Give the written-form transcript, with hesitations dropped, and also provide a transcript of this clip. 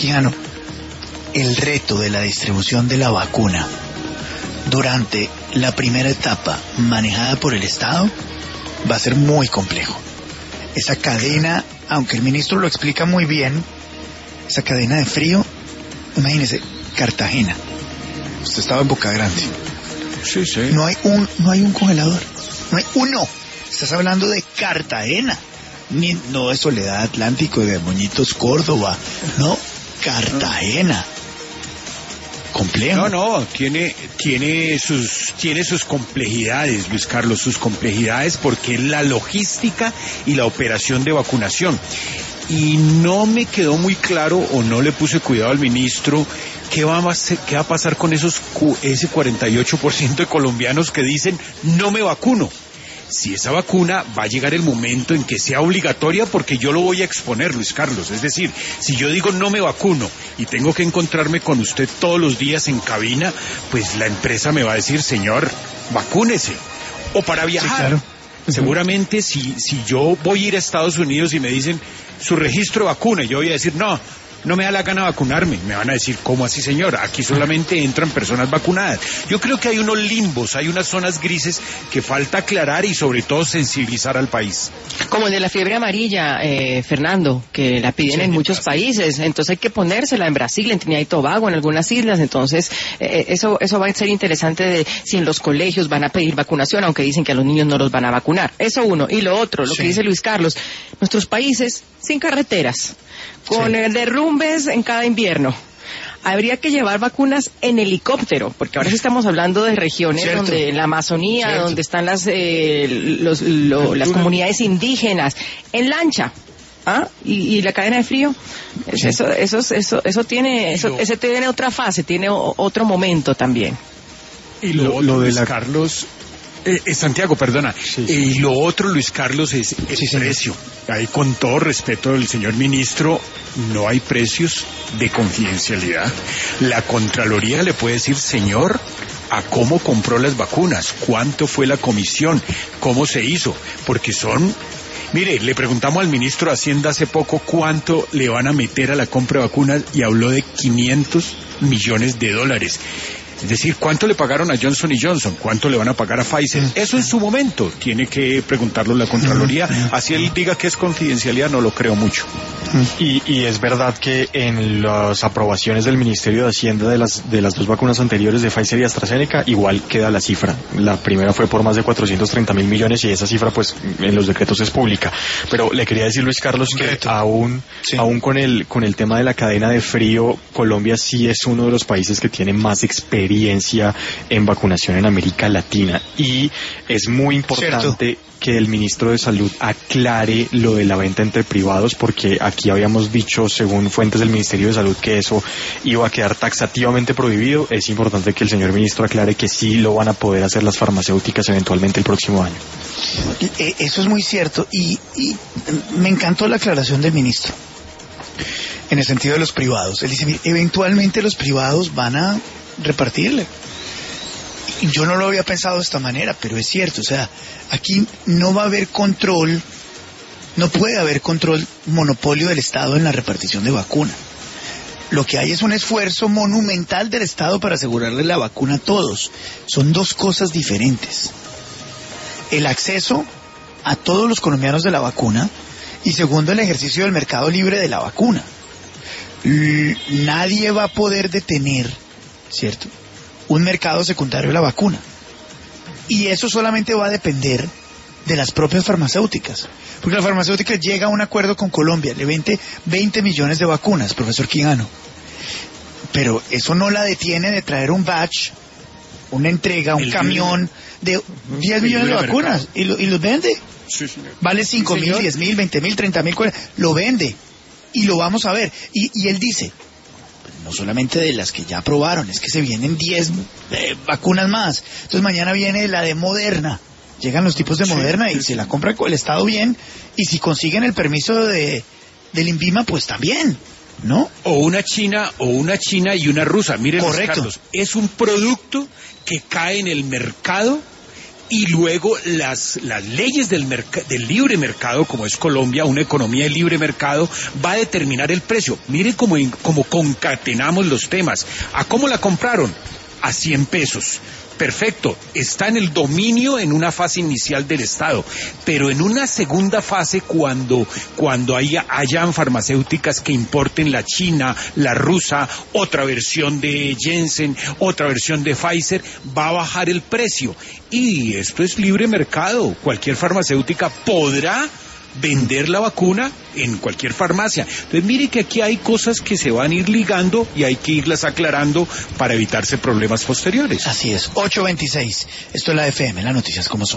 Quijano, el reto de la distribución de la vacuna durante la primera etapa manejada por el Estado va a ser muy complejo. Esa cadena, aunque el ministro lo explica muy bien, esa cadena de frío, imagínese, Cartagena. Usted estaba en Boca Grande. Sí. No hay un congelador. No hay uno. Estás hablando de Cartagena. No de Soledad Atlántico, de Moñitos, Córdoba. No, Cartagena. Complejo. No, tiene sus complejidades, Luis Carlos, sus complejidades, porque es la logística y la operación de vacunación. Y no me quedó muy claro, o no le puse cuidado al ministro, qué va a pasar con ese 48% de colombianos que dicen no me vacuno. Si esa vacuna va a llegar el momento en que sea obligatoria, porque yo lo voy a exponer, Luis Carlos. Es decir, si yo digo no me vacuno y tengo que encontrarme con usted todos los días en cabina, pues la empresa me va a decir, señor, vacúnese. O para viajar. Sí, claro. Seguramente si yo voy a ir a Estados Unidos y me dicen su registro de vacuna, yo voy a decir no me da la gana vacunarme. Me van a decir, ¿cómo así, señor? Aquí solamente entran personas vacunadas. Yo creo que hay unos limbos, hay unas zonas grises que falta aclarar y sobre todo sensibilizar al país. Como el de la fiebre amarilla, Fernando, que la piden en muchos países. Entonces hay que ponérsela en Brasil, en Trinidad y Tobago, en algunas islas. Entonces eso va a ser interesante de si en los colegios van a pedir vacunación, aunque dicen que a los niños no los van a vacunar. Eso uno. Y lo otro, lo que dice Luis Carlos, nuestros países sin carreteras, con derrumbes en cada invierno. Habría que llevar vacunas en helicóptero, porque ahora sí estamos hablando de regiones donde en la Amazonía, donde están las comunidades indígenas, en lancha. Y la cadena de frío, eso tiene otra fase, tiene otro momento también. Y lo de la Carlos, Santiago, perdona. Y lo otro, Luis Carlos, es el precio. Ahí, con todo respeto del señor ministro, no hay precios de confidencialidad. La Contraloría le puede decir, señor, a cómo compró las vacunas, cuánto fue la comisión, cómo se hizo, porque mire, le preguntamos al ministro de Hacienda hace poco cuánto le van a meter a la compra de vacunas y habló de $500 millones. Es decir, ¿cuánto le pagaron a Johnson & Johnson? ¿Cuánto le van a pagar a Pfizer? Eso en su momento tiene que preguntarlo la Contraloría. Así él diga que es confidencialidad, no lo creo mucho. Y es verdad que en las aprobaciones del Ministerio de Hacienda de las dos vacunas anteriores de Pfizer y AstraZeneca, igual queda la cifra. La primera fue por más de 430.000 millones y esa cifra pues en los decretos es pública. Pero le quería decir, Luis Carlos, que aún con el tema de la cadena de frío, Colombia sí es uno de los países que tiene más experiencia en vacunación en América Latina, y es muy importante que el ministro de Salud aclare lo de la venta entre privados, porque aquí habíamos dicho, según fuentes del Ministerio de Salud, que eso iba a quedar taxativamente prohibido. Es importante que el señor ministro aclare que sí lo van a poder hacer las farmacéuticas eventualmente el próximo año. Eso es muy cierto, y me encantó la aclaración del ministro en el sentido de los privados. Él dice, mire, eventualmente los privados van a repartirle. Yo no lo había pensado de esta manera, pero es cierto. O sea, aquí no va a haber control, no puede haber control, monopolio del Estado en la repartición de vacuna. Lo que hay es un esfuerzo monumental del Estado para asegurarle la vacuna a todos. Son dos cosas diferentes: el acceso a todos los colombianos de la vacuna, y segundo, el ejercicio del mercado libre de la vacuna. Nadie va a poder detener, ¿cierto?, un mercado secundario de la vacuna. Y eso solamente va a depender de las propias farmacéuticas. Porque la farmacéutica llega a un acuerdo con Colombia, le vende 20 millones de vacunas, profesor Quijano. Pero eso no la detiene de traer un batch, una entrega, un camión de 10 millones de vacunas y los vende. Sí, señor. Vale 5.000, 10.000, 20.000, 30.000, 40.000, lo vende. Y lo vamos a ver. Y él dice, no solamente de las que ya aprobaron, es que se vienen 10 vacunas más. Entonces mañana viene la de Moderna. Llegan los tipos de Moderna y se la compra con el Estado bien. Y si consiguen el permiso del INVIMA, pues también, ¿no? O una china y una rusa. Miren, correcto, Carlos, es un producto que cae en el mercado y luego las leyes del libre mercado, como es Colombia, una economía de libre mercado, va a determinar el precio. Miren cómo concatenamos los temas. ¿A cómo la compraron? A 100 pesos. Perfecto, está en el dominio en una fase inicial del Estado, pero en una segunda fase, cuando hayan farmacéuticas que importen la china, la rusa, otra versión de Janssen, otra versión de Pfizer, va a bajar el precio. Y esto es libre mercado, cualquier farmacéutica podrá vender la vacuna en cualquier farmacia. Entonces mire que aquí hay cosas que se van a ir ligando y hay que irlas aclarando para evitarse problemas posteriores. Así es, 8:26. Esto es la FM, las noticias como son.